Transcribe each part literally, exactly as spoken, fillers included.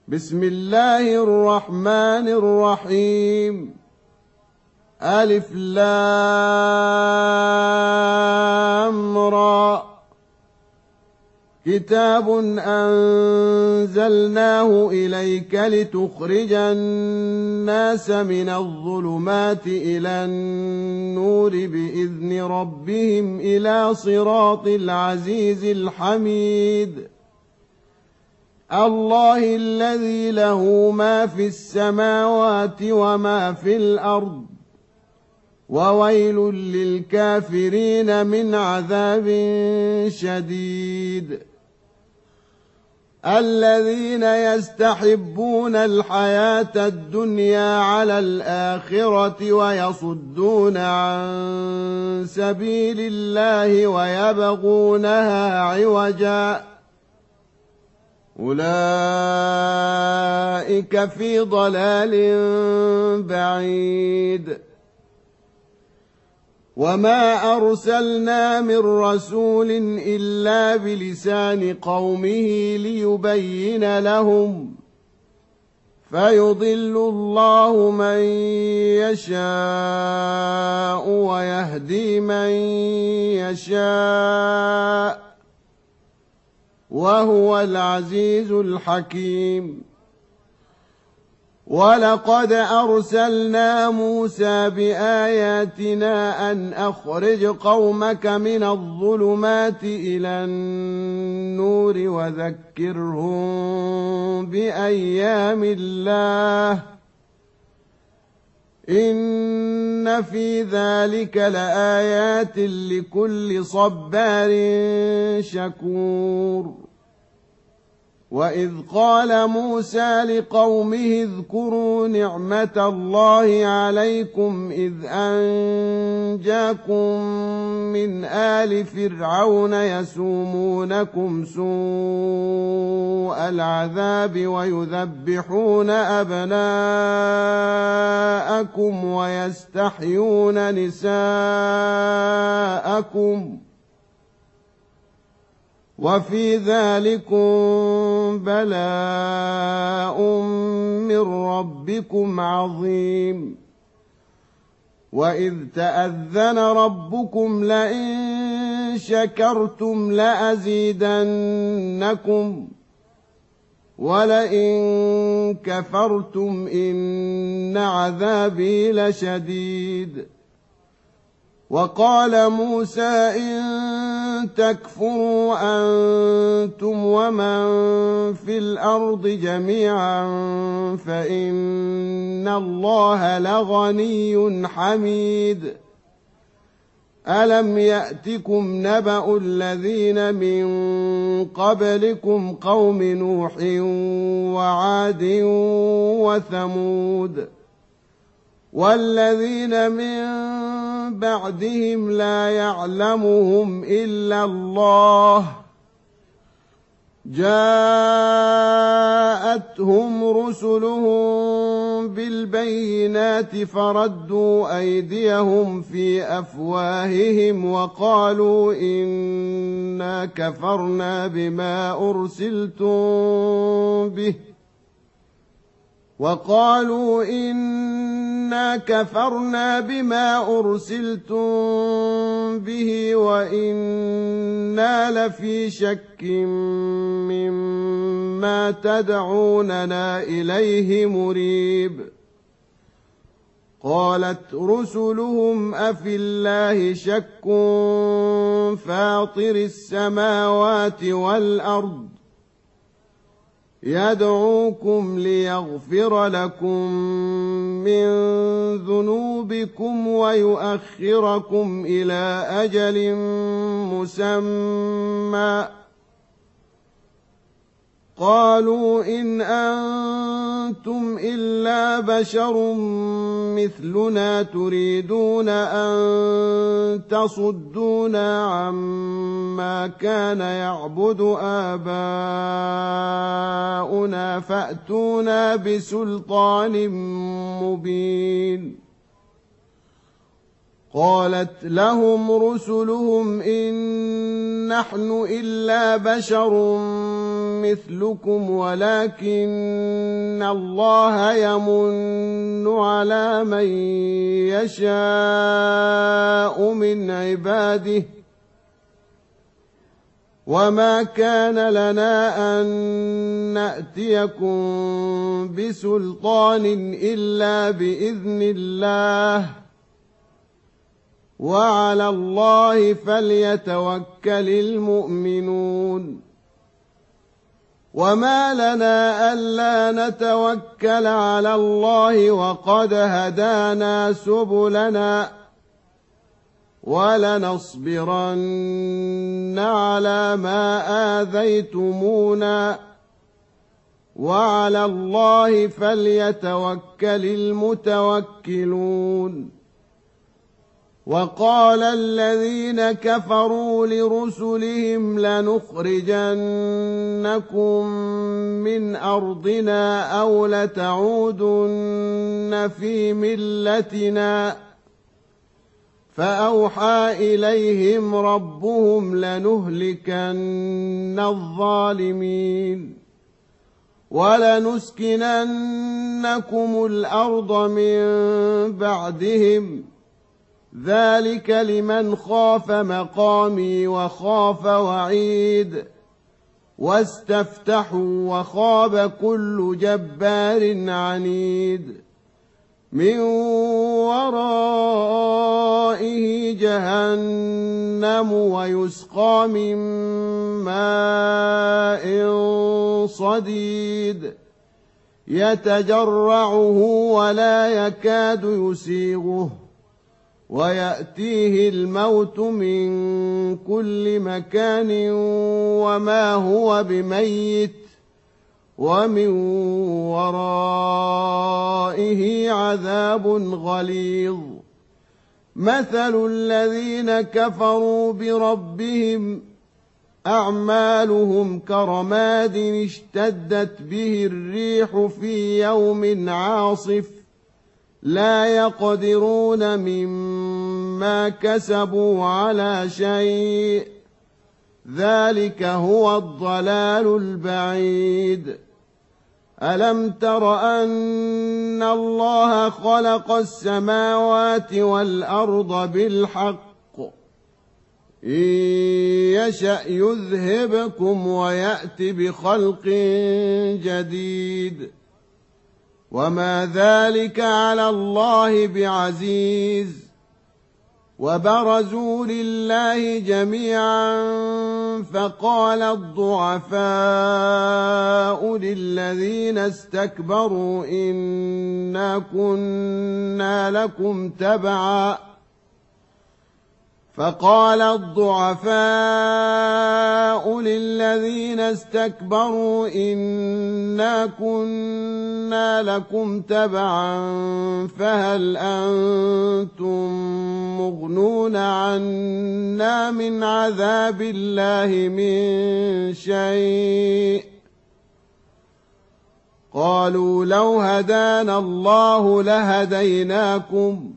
بسم الله الرحمن الرحيم. ألف لام را. كتاب أنزلناه إليك لتخرج الناس من الظلمات إلى النور بإذن ربهم إلى صراط العزيز الحميد. الله الذي له ما في السماوات وما في الأرض، وويل للكافرين من عذاب شديد. الذين يستحبون الحياة الدنيا على الآخرة ويصدون عن سبيل الله ويبغونها عوجا، أولئك في ضلال بعيد. وما أرسلنا من رسول إلا بلسان قومه ليبين لهم، فيضل الله من يشاء ويهدي من يشاء، وهو العزيز الحكيم. ولقد أرسلنا موسى بآياتنا أن أخرج قومك من الظلمات إلى النور وذكرهم بأيام الله، إن في ذلك لآيات لكل صبار شكور. وإذ قال موسى لقومه اذكروا نعمة الله عليكم إذ أنجاكم من آل فرعون يسومونكم سوء العذاب ويذبحون أبناءكم ويستحيون نساءكم، وفي ذلكم بلاء من ربكم عظيم. وإذ تأذن ربكم لئن شكرتم لأزيدنكم ولئن كفرتم إن عذابي لشديد. وقال موسى إن تكفروا أنتم ومن في الأرض جميعا فإن الله لغني حميد. ألم يأتكم نبأ الذين من قبلكم قوم نوح وعاد وثمود والذين من بعدهم لا يعلمهم إلا الله، جاءتهم رسلهم بالبينات فردوا أيديهم في أفواههم وقالوا إنا كفرنا بما أرسلتم به وقالوا إنا كفرنا بما أرسلتم به وإنا لفي شك مما تدعوننا إليه مريب. قالت رسلهم أفي الله شك فاطر السماوات والأرض يدعوكم ليغفر لكم من ذنوبكم ويؤخركم إلى أجل مسمى، قالوا إن أنتم إلا بشر مثلنا تريدون أن تصدونا عما كان يعبد آباؤنا فأتونا بسلطان مبين. قالت لهم رسلهم إن نحن إلا بشر مثلكم ولكن الله يمن على من يشاء من عباده وما كان لنا أن نأتيكم بسلطان إلا بإذن الله وعلى الله فليتوكل المؤمنون وما لنا ألا نتوكل على الله وقد هدانا سبلنا ولنصبرن على ما آذيتمونا وعلى الله فليتوكل المتوكلون وقال الذين كفروا لرسلهم لنخرجنكم من أرضنا أو لتعودن في ملتنا فأوحى إليهم ربهم لنهلكن الظالمين ولنسكننكم الأرض من بعدهم ذلك لمن خاف مقامي وخاف وعيد واستفتحوا وخاب كل جبار عنيد من ورائه جهنم ويسقى من ماء صديد يتجرعه ولا يكاد يسيغه ويأتيه الموت من كل مكان وما هو بميت ومن ورائه عذاب غليظ مثل الذين كفروا بربهم أعمالهم كرماد اشتدت به الريح في يوم عاصف لا يقدرون مما كسبوا على شيء ذلك هو الضلال البعيد ألم تر أن الله خلق السماوات والأرض بالحق إن يشأ يذهبكم ويأت بخلق جديد وما ذلك على الله بعزيز وبرزوا لله جميعا فقال الضعفاء للذين استكبروا إنا كنا لكم تبعا فقال الضعفاء للذين استكبروا إنا كنا لكم تبعا فهل أنتم مغنون عنا من عذاب الله من شيء قالوا لو هدانا الله لهديناكم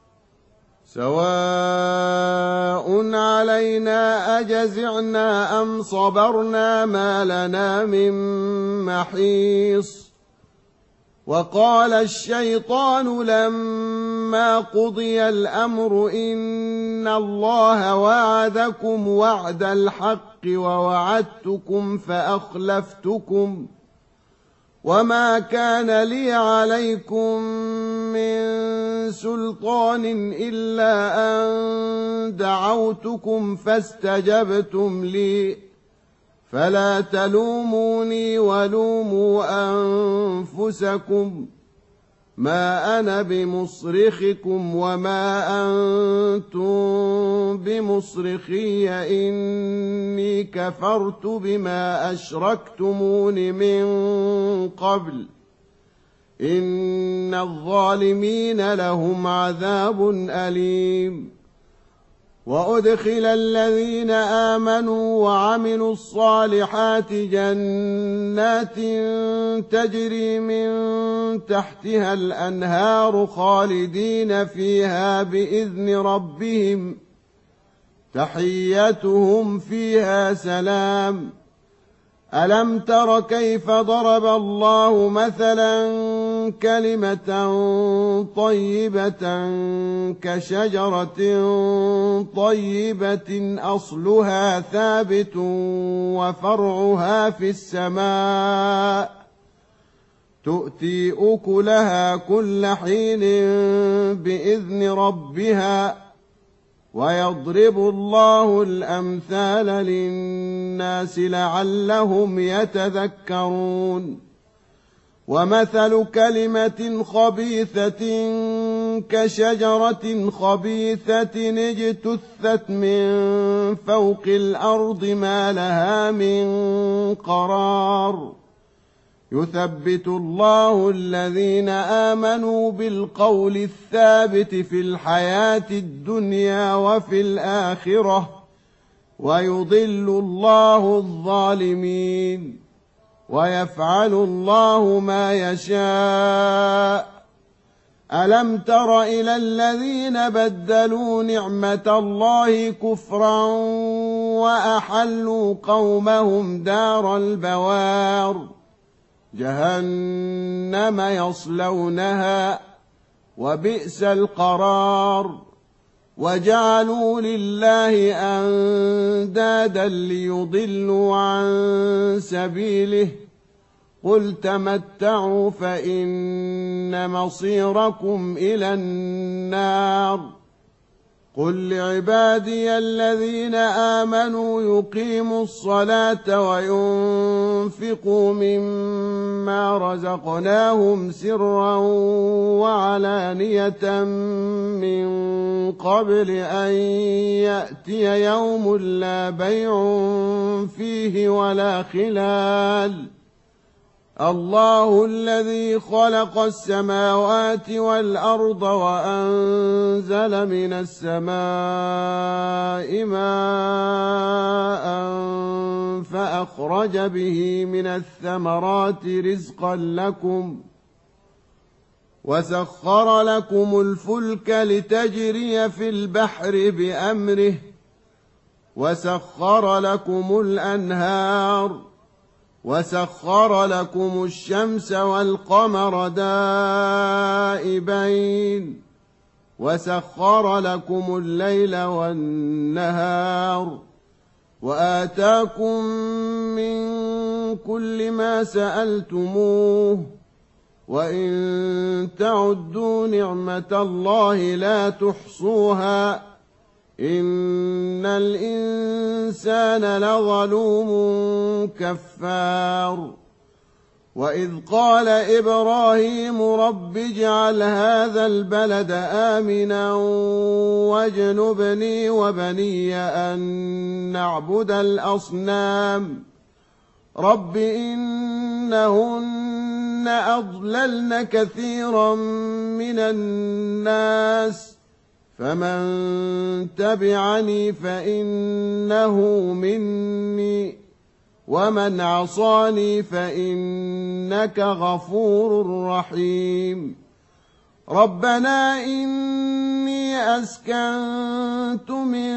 سواء علينا أجزعنا أم صبرنا ما لنا من محيص وقال الشيطان لما قضي الأمر إن الله وعدكم وعد الحق ووعدتكم فأخلفتكم وما كان لي عليكم من سلطان إلا أن دعوتكم فاستجبتم لي فلا تلوموني ولوموا أنفسكم ما أنا بمصرخكم وما أنتم بمصرخي إني كفرت بما أشركتمون من قبل إن الظالمين لهم عذاب أليم وأدخل الذين آمنوا وعملوا الصالحات جنات تجري من تحتها الأنهار خالدين فيها بإذن ربهم تحيتهم فيها سلام ألم تر كيف ضرب الله مثلا كلمة طيبة كشجرة طيبة أصلها ثابت وفرعها في السماء تؤتي أكلها كل حين بإذن ربها ويضرب الله الأمثال للناس لعلهم يتذكرون ومثل كلمة خبيثة كشجرة خبيثة اجتثت من فوق الأرض ما لها من قرار يثبت الله الذين آمنوا بالقول الثابت في الحياة الدنيا وفي الآخرة ويضل الله الظالمين ويفعل الله ما يشاء ألم تر إلى الذين بدلوا نعمة الله كفرا وأحلوا قومهم دار البوار جهنم يصلونها وبئس القرار وجعلوا لله أندادا ليضلوا عن سبيله قل تمتعوا فإن مصيركم إلى النار قل لعبادي الذين آمنوا يقيموا الصلاة وينفقوا مما رزقناهم سرا وعلانية من قبل أن يأتي يوم لا بيع فيه ولا خلال الله الذي خلق السماوات والأرض وأنزل من السماء ماء فأخرج به من الثمرات رزقا لكم وسخر لكم الفلك لتجري في البحر بأمره وسخر لكم الأنهار وسخر لكم الشمس والقمر دائبين وسخر لكم الليل والنهار وآتاكم من كل ما سألتموه وإن تعدوا نعمة الله لا تحصوها إن الإنسان لظلوم كفار وإذ قال إبراهيم رب اجعل هذا البلد آمنا واجنبني وبني أن نعبد الأصنام رب إنهن أضللن كثيرا من الناس فمن تبعني فإنه مني ومن عصاني فإنك غفور رحيم ربنا إني أسكنت من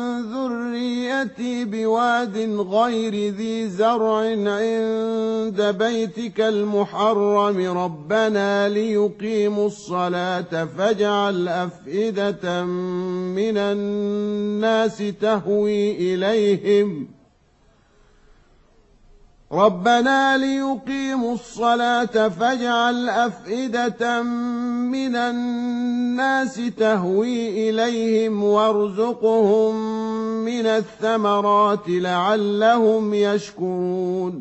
ذريتي بواد غير ذي زرع عند بيتك المحرم ربنا ليقيموا الصلاة فاجعل أفئدة من الناس تهوي إليهم ربنا ليقيموا الصلاة فاجعل أفئدة من الناس تهوي إليهم وارزقهم من الثمرات لعلهم يشكرون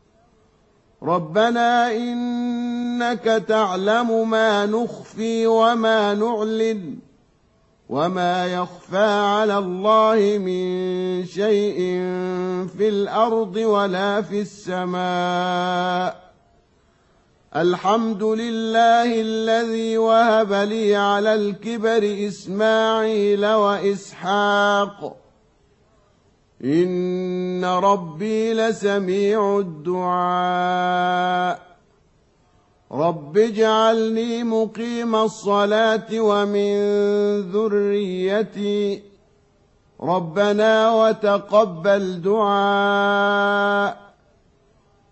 ربنا إنك تعلم ما نخفي وما نعلن وما يخفى على الله من شيء في الأرض ولا في السماء الحمد لله الذي وهب لي على الكبر إسماعيل وإسحاق إن ربي لسميع الدعاء رب اجعلني مقيم الصلاة ومن ذريتي ربنا وتقبل دعاء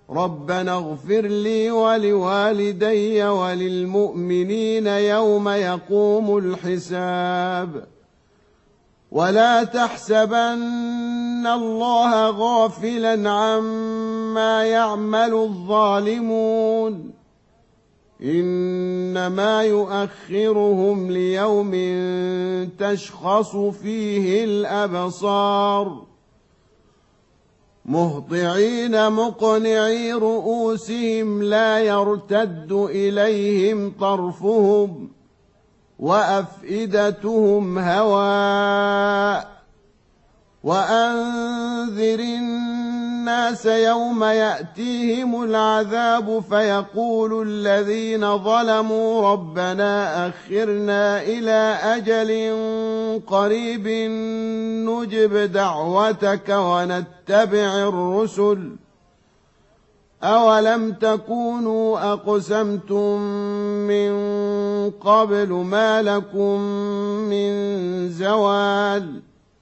ربنا اغفر لي ولوالدي وللمؤمنين يوم يقوم الحساب ولا تحسبن الله غافلا عما يعمل الظالمون إنما يؤخرهم ليوم تشخص فيه الأبصار مهطعين مقنعي رؤوسهم لا يرتد إليهم طرفهم وأفئدتهم هواء وأنذر الناس يوم يأتيهم العذاب فيقول الذين ظلموا ربنا أخرنا إلى أجل قريب نجب دعوتك ونتبع الرسل أولم تكونوا أقسمتم من قبل ما لكم من زوال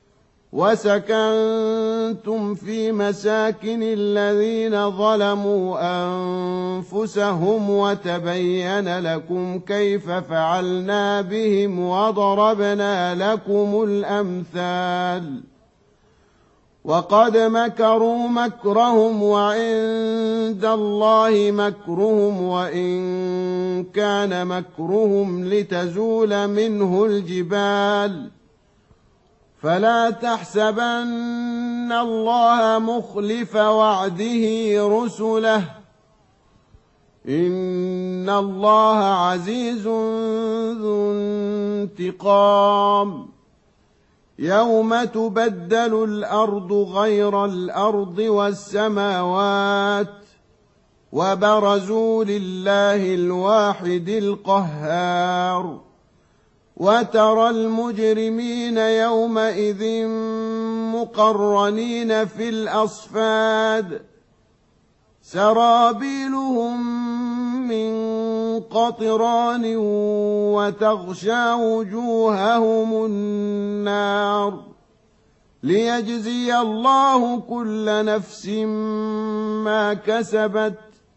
وسكنتم في مساكن الذين ظلموا أنفسهم وتبين لكم كيف فعلنا بهم وضربنا لكم الأمثال وقد مكروا مكرهم وعند الله مكرهم وإن كان مكرهم لتزول منه الجبال فلا تحسبن الله مخلف وعده رسله إن الله عزيز ذو انتقام يوم تبدل الأرض غير الأرض والسماوات وبرزوا لله الواحد القهار وترى المجرمين يومئذ مقرنين في الأصفاد سرابيلهم من قطران وتغشى وجوههم النار ليجزي الله كل نفس ما كسبت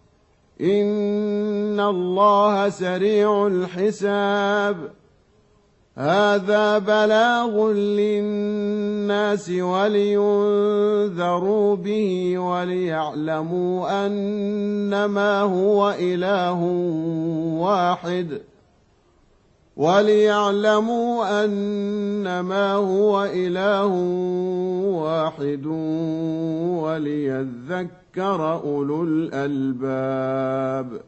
إن الله سريع الحساب هذا بلاغ للناس ولينذروا به وليعلموا أنما هو إله واحد وليعلموا أنما هو إله واحد وليذكر أولو الألباب